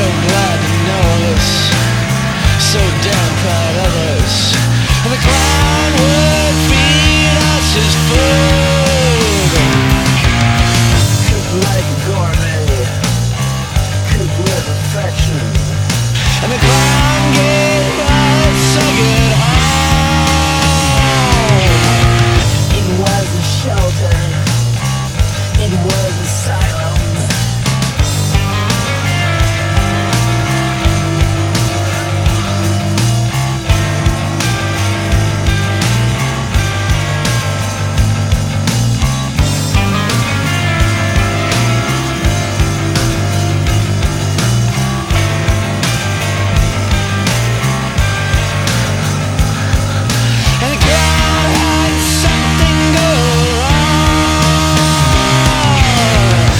glad to know us, so damn proud of us. And the clown would feed us his food, cook like a gourmet, cook with affection. And the clown gave us a good home. It was a shelter, it was asylum.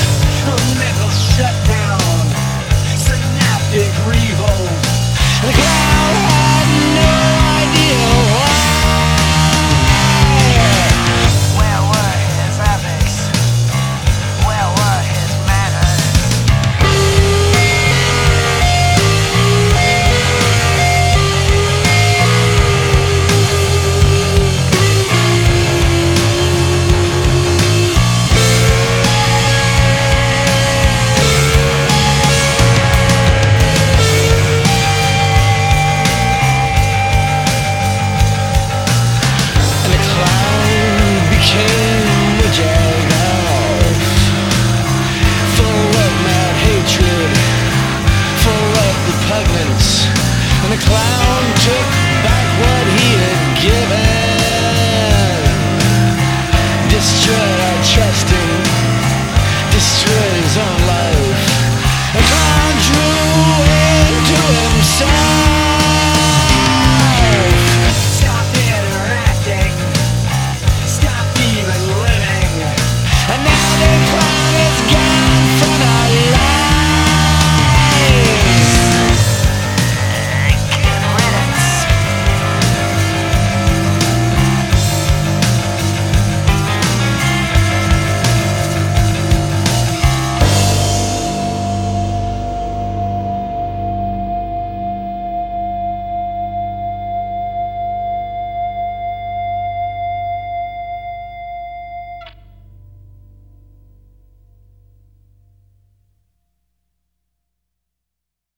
Shut down, synaptic revolt.